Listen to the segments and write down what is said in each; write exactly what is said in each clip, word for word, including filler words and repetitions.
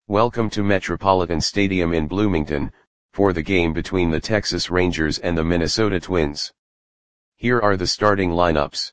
Welcome to Metropolitan Stadium in Bloomington, for the game between the Texas Rangers and the Minnesota Twins. Here are the starting lineups.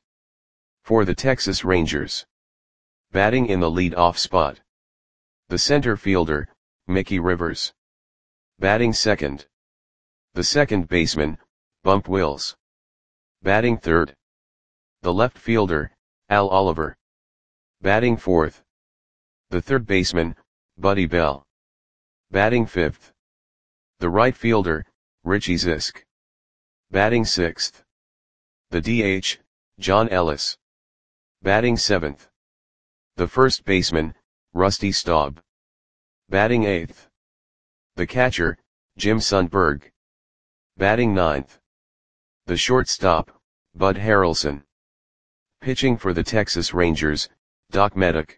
For the Texas Rangers. Batting in the lead-off spot. The center fielder, Mickey Rivers. Batting second. The second baseman, Bump Wills. Batting third. The left fielder, Al Oliver. Batting fourth. The third baseman, Buddy Bell. Batting fifth. The right fielder, Richie Zisk. Batting sixth. The D H, John Ellis. Batting seventh. The first baseman, Rusty Staub. Batting eighth. The catcher, Jim Sundberg. Batting ninth. The shortstop, Bud Harrelson. Pitching for the Texas Rangers, Doc Meddick.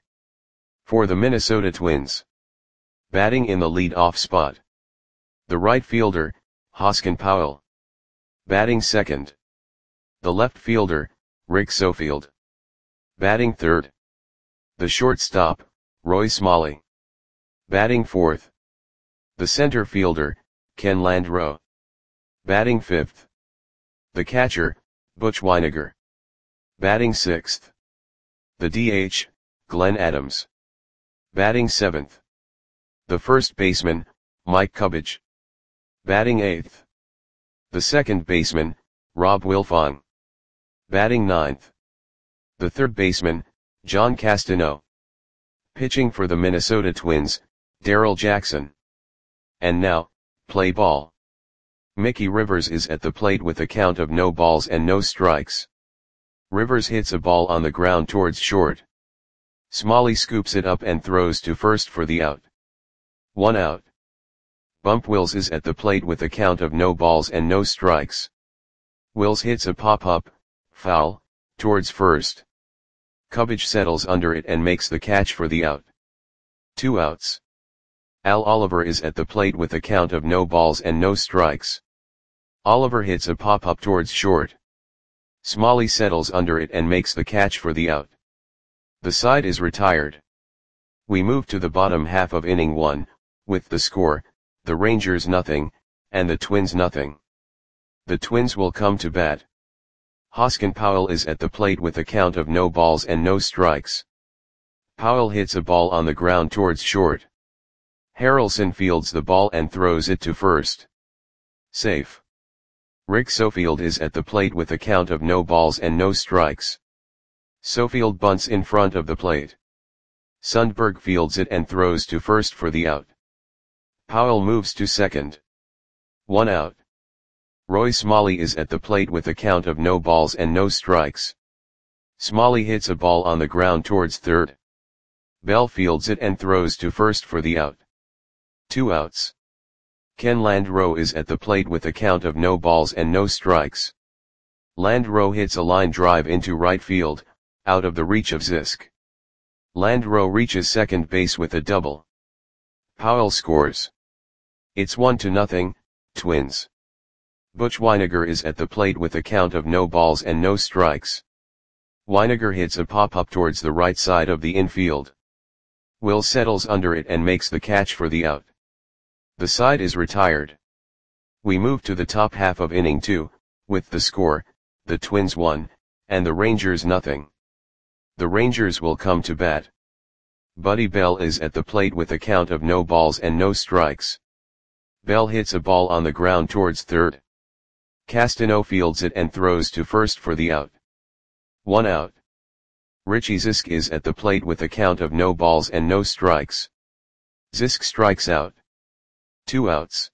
For the Minnesota Twins. Batting in the lead-off spot. The right fielder, Hoskin Powell. Batting second. The left fielder, Rick Sofield. Batting third. The shortstop, Roy Smalley. Batting fourth. The center fielder, Ken Landreau. Batting fifth. The catcher, Butch Wynegar. Batting sixth. The D H, Glenn Adams. Batting seventh. The first baseman, Mike Cubbage. Batting eighth. The second baseman, Rob Wilfong. Batting ninth. The third baseman, John Castano. Pitching for the Minnesota Twins, Darrell Jackson. And now, play ball. Mickey Rivers is at the plate with a count of no balls and no strikes. Rivers hits a ball on the ground towards short. Smalley scoops it up and throws to first for the out. One out. Bump Wills is at the plate with a count of no balls and no strikes. Wills hits a pop-up, foul, towards first. Cubbage settles under it and makes the catch for the out. Two outs. Al Oliver is at the plate with a count of no balls and no strikes. Oliver hits a pop-up towards short. Smalley settles under it and makes the catch for the out. The side is retired. We move to the bottom half of inning one, with the score, the Rangers nothing, and the Twins nothing. The Twins will come to bat. Hoskin Powell is at the plate with a count of no balls and no strikes. Powell hits a ball on the ground towards short. Harrelson fields the ball and throws it to first. Safe. Rick Sofield is at the plate with a count of no balls and no strikes. Sofield bunts in front of the plate. Sundberg fields it and throws to first for the out. Powell moves to second. One out. Roy Smalley is at the plate with a count of no balls and no strikes. Smalley hits a ball on the ground towards third. Bell fields it and throws to first for the out. Two outs. Ken Landreau is at the plate with a count of no balls and no strikes. Landreau hits a line drive into right field, out of the reach of Zisk. Landreau reaches second base with a double. Powell scores. It's one to nothing, Twins. Butch Wynegar is at the plate with a count of no balls and no strikes. Wynegar hits a pop-up towards the right side of the infield. Will settles under it and makes the catch for the out. The side is retired. We move to the top half of inning two, with the score, the Twins one, and the Rangers nothing. The Rangers will come to bat. Buddy Bell is at the plate with a count of no balls and no strikes. Bell hits a ball on the ground towards third. Castano fields it and throws to first for the out. One out. Richie Zisk is at the plate with a count of no balls and no strikes. Zisk strikes out. Two outs.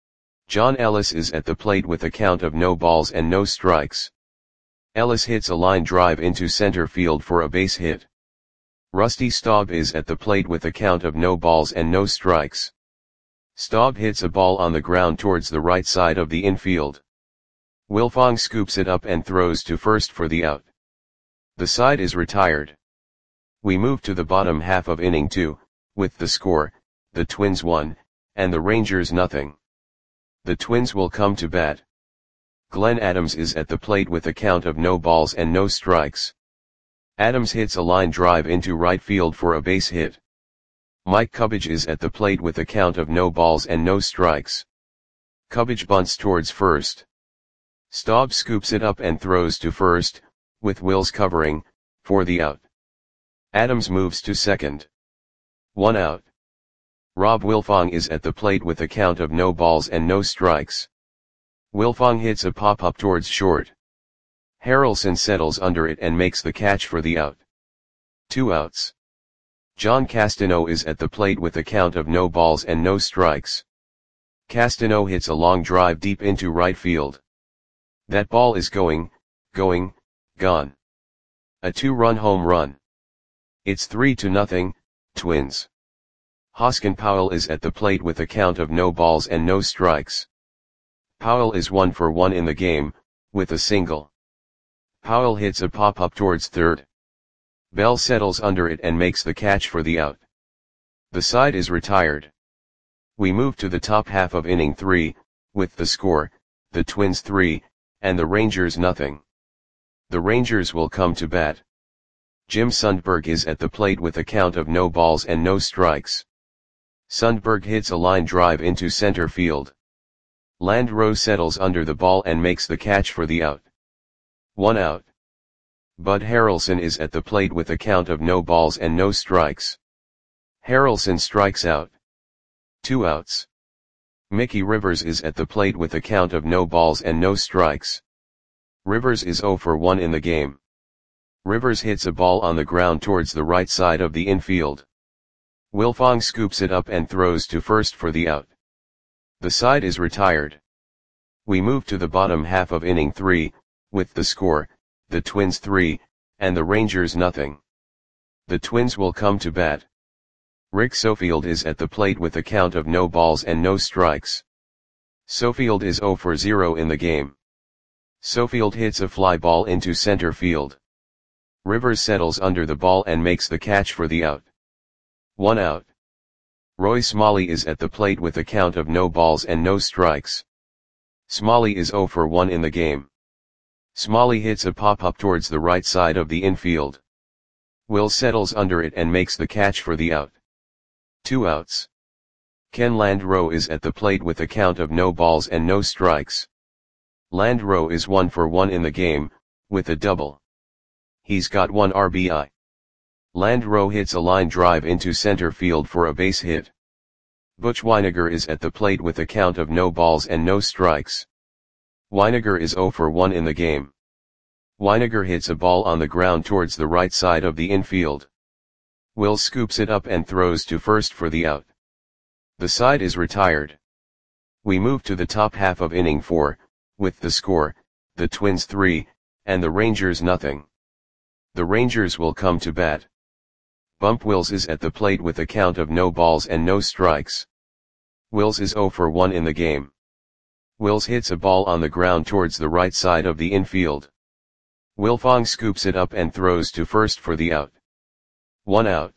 John Ellis is at the plate with a count of no balls and no strikes. Ellis hits a line drive into center field for a base hit. Rusty Staub is at the plate with a count of no balls and no strikes. Staub hits a ball on the ground towards the right side of the infield. Wilfong scoops it up and throws to first for the out. The side is retired. We move to the bottom half of inning two, with the score, the Twins one, and the Rangers nothing. The Twins will come to bat. Glenn Adams is at the plate with a count of no balls and no strikes. Adams hits a line drive into right field for a base hit. Mike Cubbage is at the plate with a count of no balls and no strikes. Cubbage bunts towards first. Staub scoops it up and throws to first, with Wills covering, for the out. Adams moves to second. One out. Rob Wilfong is at the plate with a count of no balls and no strikes. Wilfong hits a pop-up towards short. Harrelson settles under it and makes the catch for the out. Two outs. John Castano is at the plate with a count of no balls and no strikes. Castano hits a long drive deep into right field. That ball is going, going, gone. A two-run home run. It's three to nothing, Twins. Hoskin Powell is at the plate with a count of no balls and no strikes. Powell is one for one in the game, with a single. Powell hits a pop-up towards third. Bell settles under it and makes the catch for the out. The side is retired. We move to the top half of inning three, with the score, the Twins three, and the Rangers nothing. The Rangers will come to bat. Jim Sundberg is at the plate with a count of no balls and no strikes. Sundberg hits a line drive into center field. Landreau settles under the ball and makes the catch for the out. One out. Bud Harrelson is at the plate with a count of no balls and no strikes. Harrelson strikes out. Two outs. Mickey Rivers is at the plate with a count of no balls and no strikes. Rivers is oh for one in the game. Rivers hits a ball on the ground towards the right side of the infield. Wilfong scoops it up and throws to first for the out. The side is retired. We move to the bottom half of inning three, with the score, the Twins three, and the Rangers nothing. The Twins will come to bat. Rick Sofield is at the plate with a count of no balls and no strikes. Sofield is oh for zero in the game. Sofield hits a fly ball into center field. Rivers settles under the ball and makes the catch for the out. One out. Roy Smalley is at the plate with a count of no balls and no strikes. Smalley is oh for one in the game. Smalley hits a pop-up towards the right side of the infield. Will settles under it and makes the catch for the out. Two outs. Ken Landreau is at the plate with a count of no balls and no strikes. Landreau is one for one in the game, with a double. He's got one R B I. Landreau hits a line drive into center field for a base hit. Butch Wynegar is at the plate with a count of no balls and no strikes. Wynegar is oh for one in the game. Wynegar hits a ball on the ground towards the right side of the infield. Will scoops it up and throws to first for the out. The side is retired. We move to the top half of inning four, with the score, the Twins three, and the Rangers nothing. The Rangers will come to bat. Bump Wills is at the plate with a count of no balls and no strikes. Wills is oh for one in the game. Wills hits a ball on the ground towards the right side of the infield. Wilfong scoops it up and throws to first for the out. One out.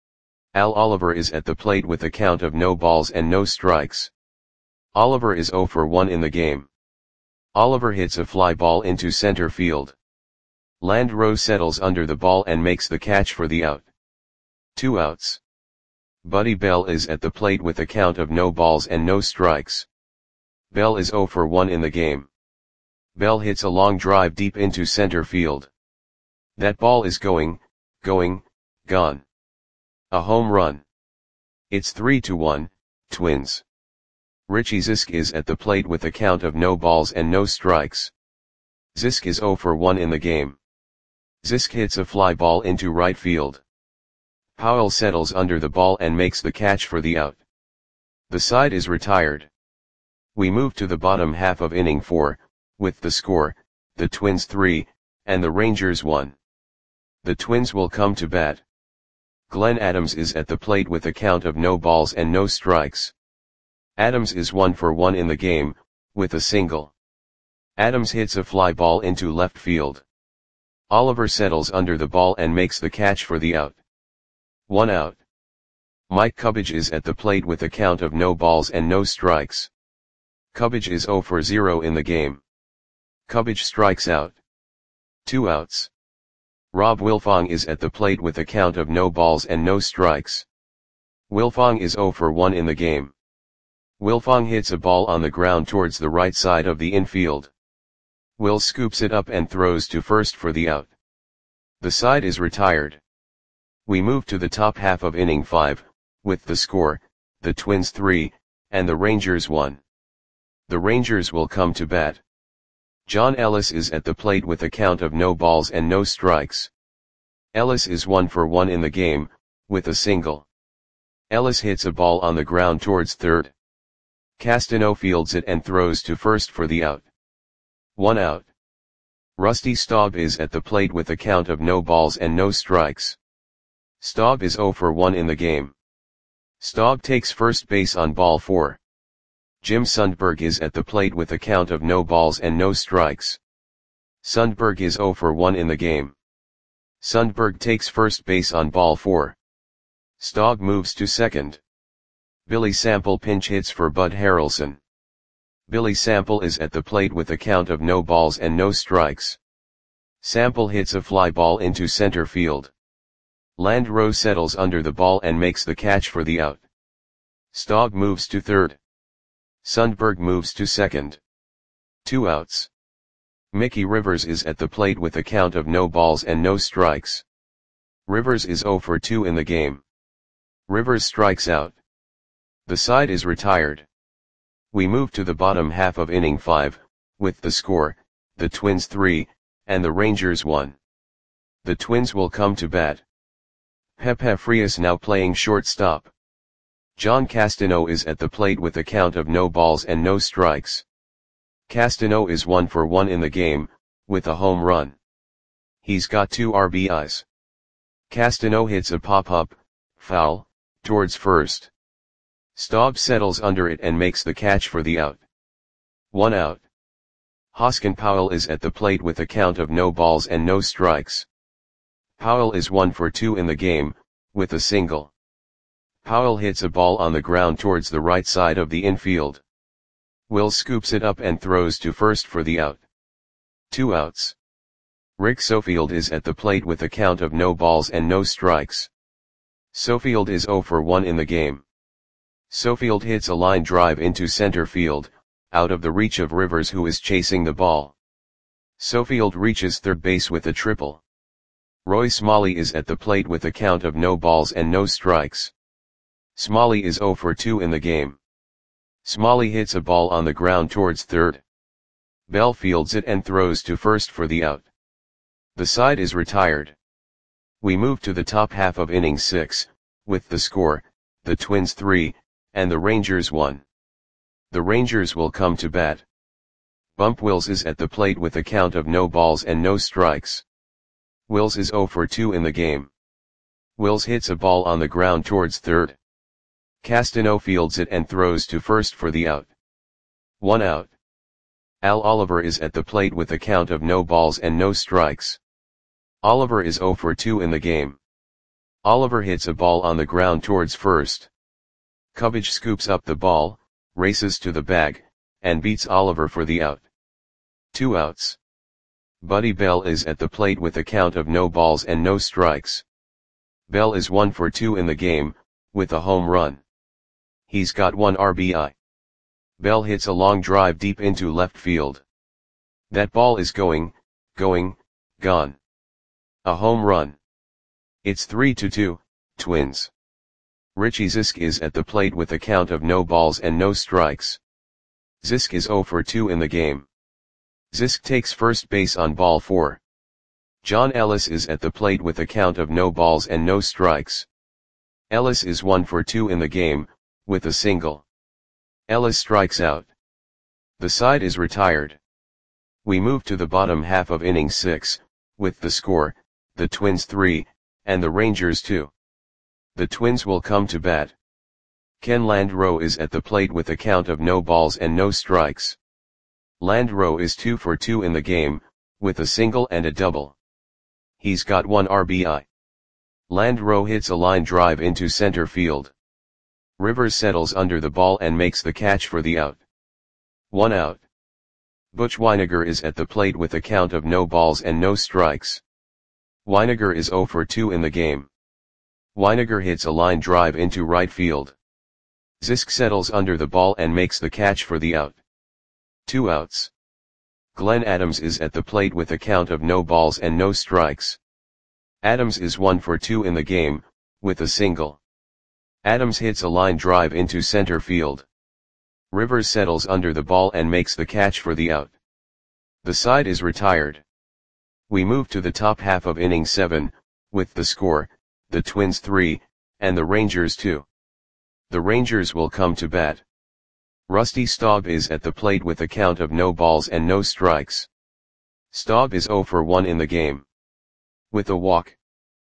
Al Oliver is at the plate with a count of no balls and no strikes. Oliver is oh for one in the game. Oliver hits a fly ball into center field. Landreau settles under the ball and makes the catch for the out. Two outs. Buddy Bell is at the plate with a count of no balls and no strikes. Bell is oh for one in the game. Bell hits a long drive deep into center field. That ball is going, going, gone. A home run. It's three to one, Twins. Richie Zisk is at the plate with a count of no balls and no strikes. Zisk is oh for one in the game. Zisk hits a fly ball into right field. Powell settles under the ball and makes the catch for the out. The side is retired. We move to the bottom half of inning four, with the score, the Twins three, and the Rangers one. The Twins will come to bat. Glenn Adams is at the plate with a count of no balls and no strikes. Adams is one for one in the game, with a single. Adams hits a fly ball into left field. Oliver settles under the ball and makes the catch for the out. One out. Mike Cubbage is at the plate with a count of no balls and no strikes. Cubbage is oh for zero in the game. Cubbage strikes out. Two outs. Rob Wilfong is at the plate with a count of no balls and no strikes. Wilfong is zero for one in the game. Wilfong hits a ball on the ground towards the right side of the infield. Will scoops it up and throws to first for the out. The side is retired. We move to the top half of inning five, with the score, the Twins three, and the Rangers one. The Rangers will come to bat. John Ellis is at the plate with a count of no balls and no strikes. Ellis is one for one in the game, with a single. Ellis hits a ball on the ground towards third. Castano fields it and throws to first for the out. One out. Rusty Staub is at the plate with a count of no balls and no strikes. Staub is zero for one in the game. Staub takes first base on ball four. Jim Sundberg is at the plate with a count of no balls and no strikes. Sundberg is zero for one in the game. Sundberg takes first base on ball four. Staub moves to second. Billy Sample pinch hits for Bud Harrelson. Billy Sample is at the plate with a count of no balls and no strikes. Sample hits a fly ball into center field. Landreau settles under the ball and makes the catch for the out. Staub moves to third. Sundberg moves to second. Two outs. Mickey Rivers is at the plate with a count of no balls and no strikes. Rivers is zero for two in the game. Rivers strikes out. The side is retired. We move to the bottom half of inning five, with the score, the Twins three, and the Rangers one. The Twins will come to bat. Pepe Frias now playing shortstop. John Castano is at the plate with a count of no balls and no strikes. Castano is one for one in the game, with a home run. He's got two R B Is. Castano hits a pop-up, foul, towards first. Staub settles under it and makes the catch for the out. One out. Hoskin Powell is at the plate with a count of no balls and no strikes. Powell is one for two in the game, with a single. Powell hits a ball on the ground towards the right side of the infield. Will scoops it up and throws to first for the out. Two outs. Rick Sofield is at the plate with a count of no balls and no strikes. Sofield is zero for one in the game. Sofield hits a line drive into center field, out of the reach of Rivers who is chasing the ball. Sofield reaches third base with a triple. Roy Smalley is at the plate with a count of no balls and no strikes. Smalley is zero for two in the game. Smalley hits a ball on the ground towards third. Bell fields it and throws to first for the out. The side is retired. We move to the top half of inning six, with the score, the Twins three, and the Rangers one. The Rangers will come to bat. Bump Wills is at the plate with a count of no balls and no strikes. Wills is zero for two in the game. Wills hits a ball on the ground towards third. Castano fields it and throws to first for the out. One out. Al Oliver is at the plate with a count of no balls and no strikes. Oliver is zero for two in the game. Oliver hits a ball on the ground towards first. Cubage scoops up the ball, races to the bag, and beats Oliver for the out. Two outs. Buddy Bell is at the plate with a count of no balls and no strikes. Bell is one for two in the game, with a home run. He's got one R B I. Bell hits a long drive deep into left field. That ball is going, going, gone. A home run. It's three to two, Twins. Richie Zisk is at the plate with a count of no balls and no strikes. Zisk is zero for two in the game. Zisk takes first base on ball four. John Ellis is at the plate with a count of no balls and no strikes. Ellis is one for two in the game, with a single. Ellis strikes out. The side is retired. We move to the bottom half of inning six, with the score, the Twins three, and the Rangers two. The Twins will come to bat. Ken Landreau is at the plate with a count of no balls and no strikes. Landreau is two for two in the game, with a single and a double. He's got one R B I. Landreau hits a line drive into center field. Rivers settles under the ball and makes the catch for the out. One out. Butch Weiniger is at the plate with a count of no balls and no strikes. Weiniger is zero for two in the game. Weiniger hits a line drive into right field. Zisk settles under the ball and makes the catch for the out. Two outs. Glenn Adams is at the plate with a count of no balls and no strikes. Adams is one for two in the game, with a single. Adams hits a line drive into center field. Rivers settles under the ball and makes the catch for the out. The side is retired. We move to the top half of inning seven, with the score, the Twins three, and the Rangers two. The Rangers will come to bat. Rusty Staub is at the plate with a count of no balls and no strikes. Staub is oh for one in the game. With a walk.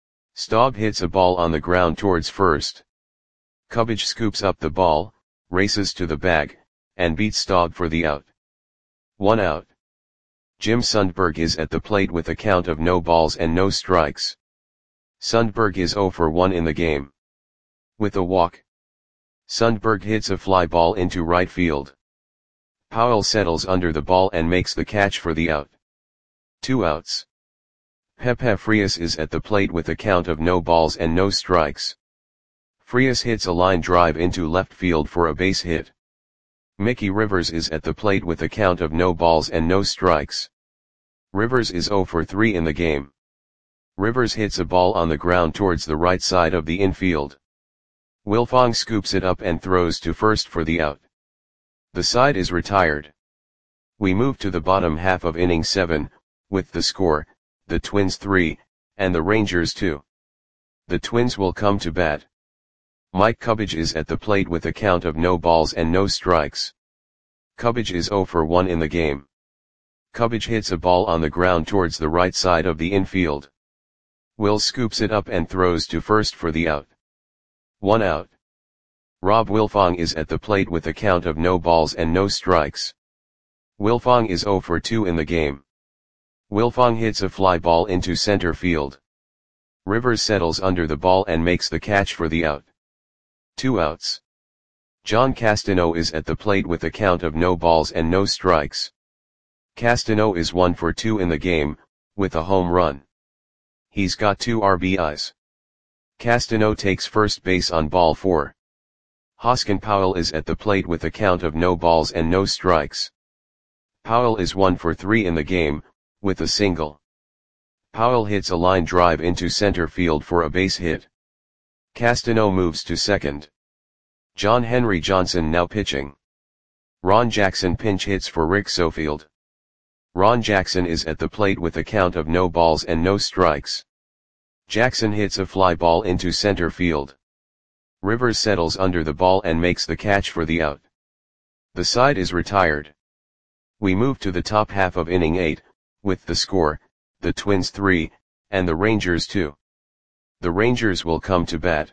Staub hits a ball on the ground towards first. Kubich scoops up the ball, races to the bag, and beats Staub for the out. One out. Jim Sundberg is at the plate with a count of no balls and no strikes. Sundberg is oh for one in the game. With a walk. Sundberg hits a fly ball into right field. Powell settles under the ball and makes the catch for the out. Two outs. Pepe Frias is at the plate with a count of no balls and no strikes. Frias hits a line drive into left field for a base hit. Mickey Rivers is at the plate with a count of no balls and no strikes. Rivers is oh for three in the game. Rivers hits a ball on the ground towards the right side of the infield. Wilfong scoops it up and throws to first for the out. The side is retired. We move to the bottom half of inning seven, with the score, the Twins three, and the Rangers two. The Twins will come to bat. Mike Kubich is at the plate with a count of no balls and no strikes. Kubich is oh for one in the game. Kubich hits a ball on the ground towards the right side of the infield. Will scoops it up and throws to first for the out. One out. Rob Wilfong is at the plate with a count of no balls and no strikes. Wilfong is oh for two in the game. Wilfong hits a fly ball into center field. Rivers settles under the ball and makes the catch for the out. Two outs. John Castano is at the plate with a count of no balls and no strikes. Castano is one for two in the game, with a home run. He's got two R B Is. Castano takes first base on ball four. Hoskin Powell is at the plate with a count of no balls and no strikes. Powell is one for three in the game, with a single. Powell hits a line drive into center field for a base hit. Castano moves to second. John Henry Johnson now pitching. Ron Jackson pinch hits for Rick Sofield. Ron Jackson is at the plate with a count of no balls and no strikes. Jackson hits a fly ball into center field. Rivers settles under the ball and makes the catch for the out. The side is retired. We move to the top half of inning eight, with the score, the Twins three, and the Rangers two. The Rangers will come to bat.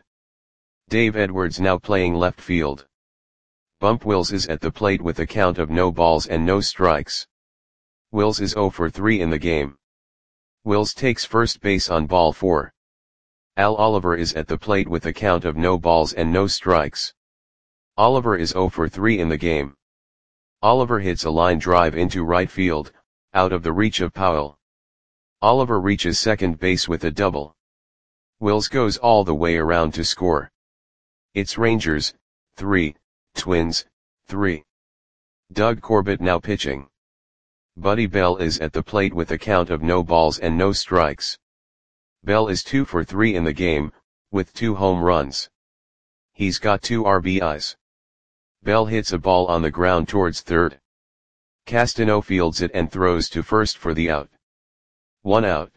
Dave Edwards now playing left field. Bump Wills is at the plate with a count of no balls and no strikes. Wills is oh for three in the game. Wills takes first base on ball four. Al Oliver is at the plate with a count of no balls and no strikes. Oliver is oh for three in the game. Oliver hits a line drive into right field, out of the reach of Powell. Oliver reaches second base with a double. Wills goes all the way around to score. It's Rangers, three, Twins, three. Doug Corbett now pitching. Buddy Bell is at the plate with a count of no balls and no strikes. Bell is two for three in the game, with two home runs. He's got two R B Is. Bell hits a ball on the ground towards third. Castano fields it and throws to first for the out. One out.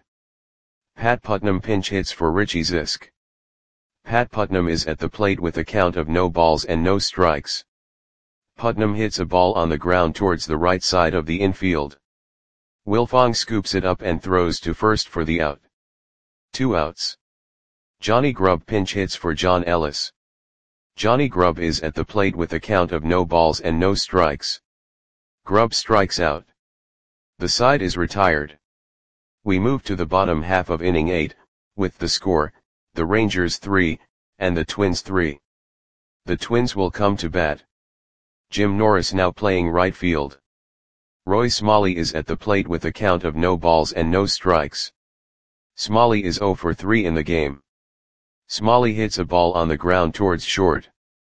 Pat Putnam pinch hits for Richie Zisk. Pat Putnam is at the plate with a count of no balls and no strikes. Putnam hits a ball on the ground towards the right side of the infield. Wilfong scoops it up and throws to first for the out. Two outs. Johnny Grubb pinch hits for John Ellis. Johnny Grubb is at the plate with a count of no balls and no strikes. Grubb strikes out. The side is retired. We move to the bottom half of inning eight, with the score, the Rangers three, and the Twins three. The Twins will come to bat. Jim Norris now playing right field. Roy Smalley is at the plate with a count of no balls and no strikes. Smalley is oh for three in the game. Smalley hits a ball on the ground towards short.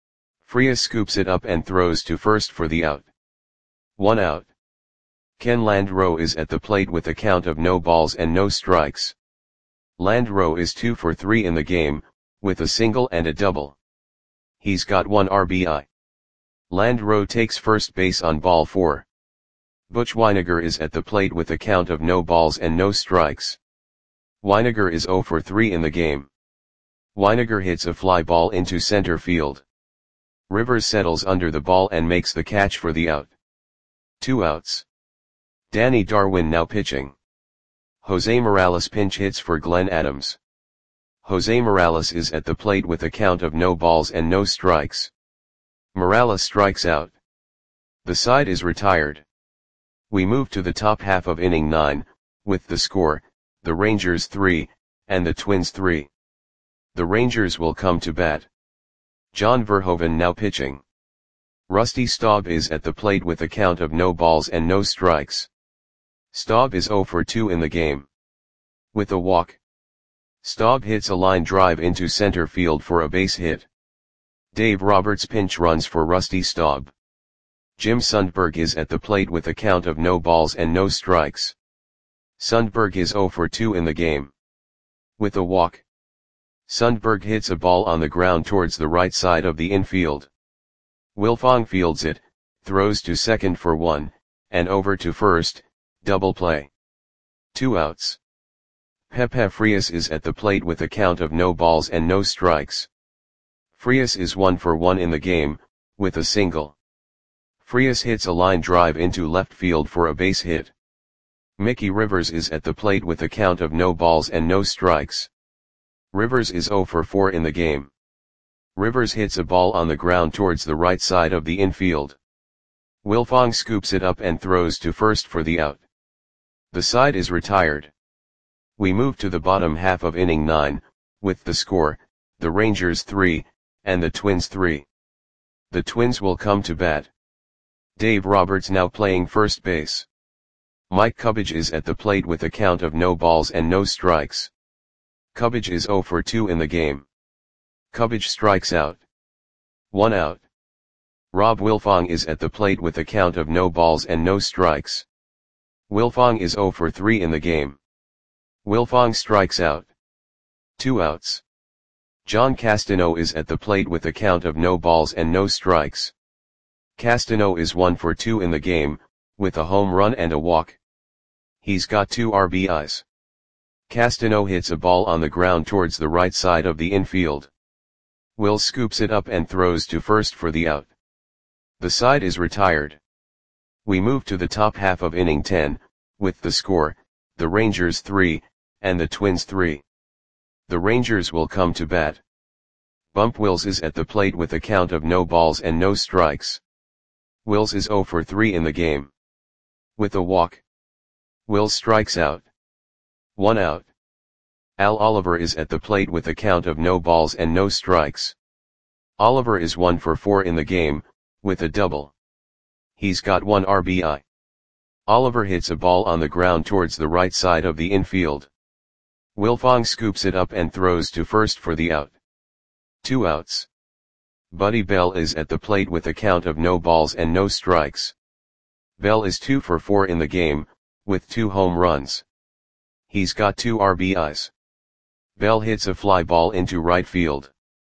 Frias scoops it up and throws to first for the out. One out. Ken Landreau is at the plate with a count of no balls and no strikes. Landreau is two for three in the game, with a single and a double. He's got one R B I. Landreau takes first base on ball four. Butch Wynegar is at the plate with a count of no balls and no strikes. Wynegar is zero for three in the game. Wynegar hits a fly ball into center field. Rivers settles under the ball and makes the catch for the out. Two outs. Danny Darwin now pitching. Jose Morales pinch hits for Glenn Adams. Jose Morales is at the plate with a count of no balls and no strikes. Morales strikes out. The side is retired. We move to the top half of inning nine, with the score, the Rangers three, and the Twins three. The Rangers will come to bat. John Verhoeven now pitching. Rusty Staub is at the plate with a count of no balls and no strikes. Staub is zero for two in the game. With a walk. Staub hits a line drive into center field for a base hit. Dave Roberts pinch runs for Rusty Staub. Jim Sundberg is at the plate with a count of no balls and no strikes. Sundberg is zero for two in the game. With a walk. Sundberg hits a ball on the ground towards the right side of the infield. Wilfong fields it, throws to second for one, and over to first, double play. Two outs. Pepe Frias is at the plate with a count of no balls and no strikes. Frias is one for one in the game, with a single. Frias hits a line drive into left field for a base hit. Mickey Rivers is at the plate with a count of no balls and no strikes. Rivers is zero for four in the game. Rivers hits a ball on the ground towards the right side of the infield. Wilfong scoops it up and throws to first for the out. The side is retired. We move to the bottom half of inning nine, with the score, the Rangers three, and the Twins three. The Twins will come to bat. Dave Roberts now playing first base. Mike Cubbage is at the plate with a count of no balls and no strikes. Cubbage is zero for two in the game. Cubbage strikes out. One out. Rob Wilfong is at the plate with a count of no balls and no strikes. Wilfong is zero for three in the game. Wilfong strikes out. Two outs. John Castano is at the plate with a count of no balls and no strikes. Castano is one for two in the game, with a home run and a walk. He's got two R B Is. Castano hits a ball on the ground towards the right side of the infield. Will scoops it up and throws to first for the out. The side is retired. We move to the top half of inning ten, with the score, the Rangers three, and the Twins three. The Rangers will come to bat. Bump Wills is at the plate with a count of no balls and no strikes. Wills is zero for three in the game. With a walk. Wills strikes out. One out. Al Oliver is at the plate with a count of no balls and no strikes. Oliver is one for four in the game, with a double. He's got one R B I. Oliver hits a ball on the ground towards the right side of the infield. Wilfong scoops it up and throws to first for the out. Two outs. Buddy Bell is at the plate with a count of no balls and no strikes. Bell is two for four in the game, with two home runs. He's got two R B Is. Bell hits a fly ball into right field.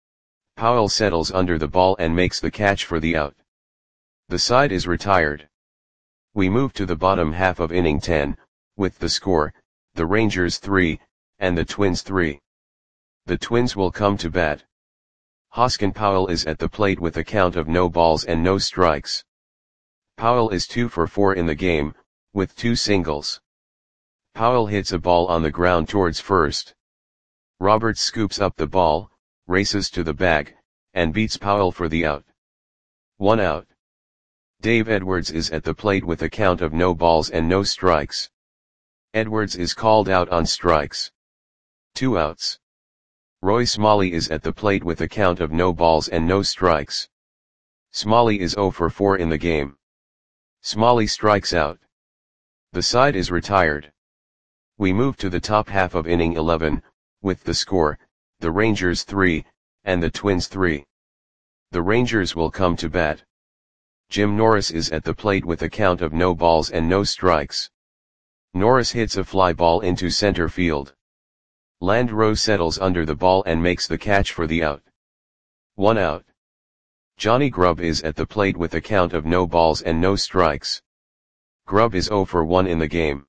Powell settles under the ball and makes the catch for the out. The side is retired. We move to the bottom half of inning ten, with the score, the Rangers three, and the Twins three. The Twins will come to bat. Hoskin Powell is at the plate with a count of no balls and no strikes. Powell is two for four in the game, with two singles. Powell hits a ball on the ground towards first. Roberts scoops up the ball, races to the bag, and beats Powell for the out. One out. Dave Edwards is at the plate with a count of no balls and no strikes. Edwards is called out on strikes. Two outs. Roy Smalley is at the plate with a count of no balls and no strikes. Smalley is zero for four in the game. Smalley strikes out. The side is retired. We move to the top half of inning eleven, with the score, the Rangers three, and the Twins three. The Rangers will come to bat. Jim Norris is at the plate with a count of no balls and no strikes. Norris hits a fly ball into center field. Landreau settles under the ball and makes the catch for the out. One out. Johnny Grubb is at the plate with a count of no balls and no strikes. Grubb is zero for one in the game.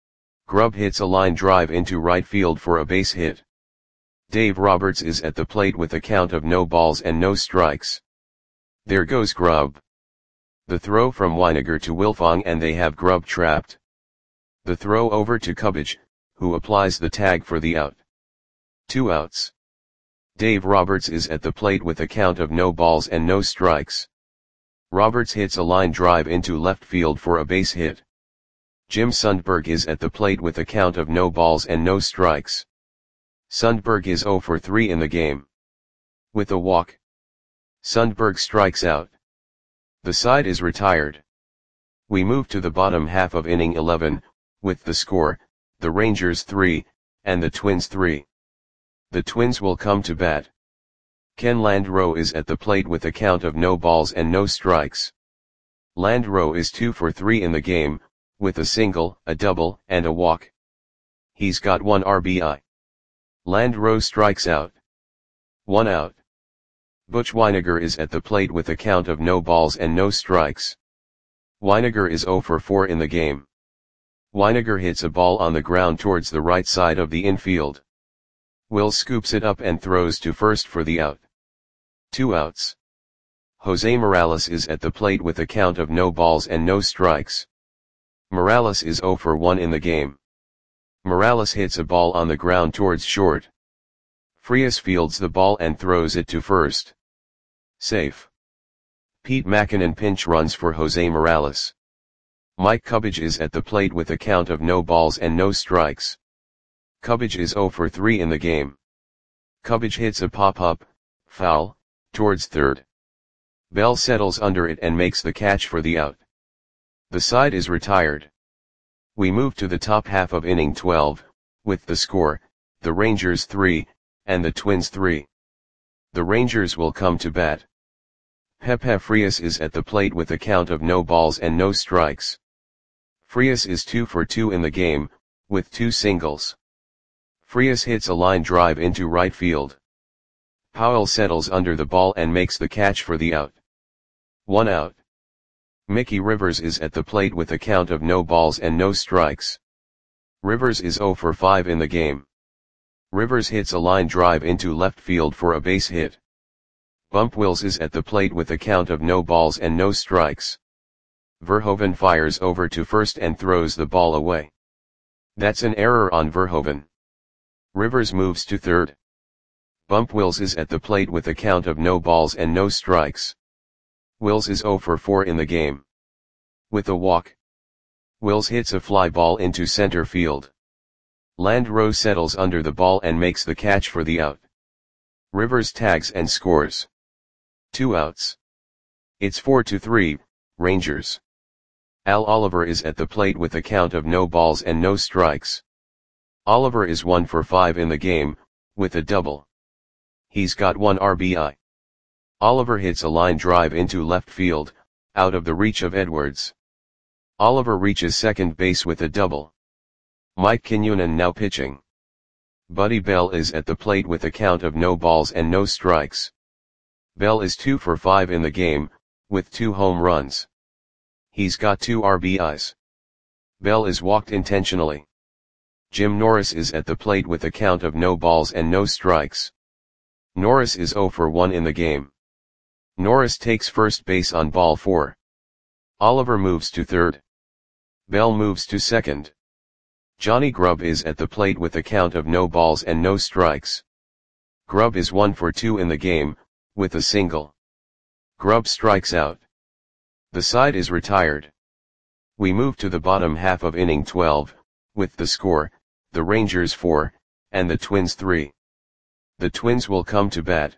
Grubb hits a line drive into right field for a base hit. Dave Roberts is at the plate with a count of no balls and no strikes. There goes Grubb. The throw from Weiniger to Wilfong and they have Grubb trapped. The throw over to Cubbage, who applies the tag for the out. Two outs. Dave Roberts is at the plate with a count of no balls and no strikes. Roberts hits a line drive into left field for a base hit. Jim Sundberg is at the plate with a count of no balls and no strikes. Sundberg is zero for three in the game. With a walk, Sundberg strikes out. The side is retired. We move to the bottom half of inning eleven, with the score, the Rangers three, and the Twins three. The Twins will come to bat. Ken Landreau is at the plate with a count of no balls and no strikes. Landreau is two for three in the game, with a single, a double, and a walk. He's got one R B I. Landreau strikes out. One out. Butch Weiniger is at the plate with a count of no balls and no strikes. Weiniger is zero for four in the game. Weiniger hits a ball on the ground towards the right side of the infield. Will scoops it up and throws to first for the out. Two outs. Jose Morales is at the plate with a count of no balls and no strikes. Morales is zero for one in the game. Morales hits a ball on the ground towards short. Frias fields the ball and throws it to first. Safe. Pete Mackinnon pinch runs for Jose Morales. Mike Cubbage is at the plate with a count of no balls and no strikes. Cubbage is zero for three in the game. Cubbage hits a pop-up, foul, towards third. Bell settles under it and makes the catch for the out. The side is retired. We move to the top half of inning twelve, with the score, the Rangers three, and the Twins three. The Rangers will come to bat. Pepe Frias is at the plate with a count of no balls and no strikes. Frias is two for two in the game, with two singles. Frias hits a line drive into right field. Powell settles under the ball and makes the catch for the out. One out. Mickey Rivers is at the plate with a count of no balls and no strikes. Rivers is zero for five in the game. Rivers hits a line drive into left field for a base hit. Bump Wills is at the plate with a count of no balls and no strikes. Verhoeven fires over to first and throws the ball away. That's an error on Verhoeven. Rivers moves to third. Bump Wills is at the plate with a count of no balls and no strikes. Wills is zero for four in the game. With a walk, Wills hits a fly ball into center field. Landreau settles under the ball and makes the catch for the out. Rivers tags and scores. Two outs. It's four to three, Rangers. Al Oliver is at the plate with a count of no balls and no strikes. Oliver is one for five in the game, with a double. He's got one R B I. Oliver hits a line drive into left field, out of the reach of Edwards. Oliver reaches second base with a double. Mike Kinnunen now pitching. Buddy Bell is at the plate with a count of no balls and no strikes. Bell is two for five in the game, with two home runs. He's got two R B Is. Bell is walked intentionally. Jim Norris is at the plate with a count of no balls and no strikes. Norris is zero for one in the game. Norris takes first base on ball four. Oliver moves to third. Bell moves to second. Johnny Grubb is at the plate with a count of no balls and no strikes. Grubb is one for two in the game, with a single. Grubb strikes out. The side is retired. We move to the bottom half of inning twelve, with the score, the Rangers four, and the Twins three. The Twins will come to bat.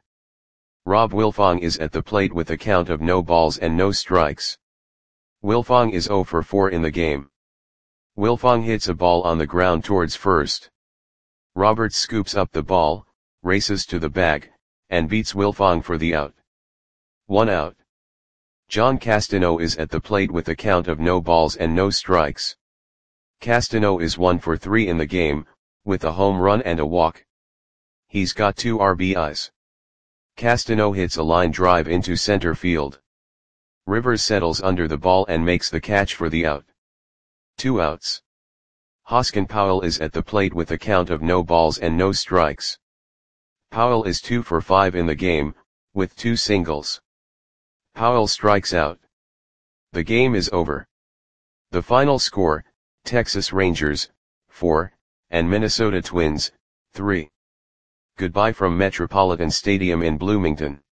Rob Wilfong is at the plate with a count of no balls and no strikes. Wilfong is zero for four in the game. Wilfong hits a ball on the ground towards first. Roberts scoops up the ball, races to the bag, and beats Wilfong for the out. One out. John Castano is at the plate with a count of no balls and no strikes. Castano is one for three in the game, with a home run and a walk. He's got two R B Is. Castano hits a line drive into center field. Rivers settles under the ball and makes the catch for the out. Two outs. Hoskin Powell is at the plate with a count of no balls and no strikes. Powell is two for five in the game, with two singles. Powell strikes out. The game is over. The final score, Texas Rangers, four, and Minnesota Twins, three. Goodbye from Metropolitan Stadium in Bloomington.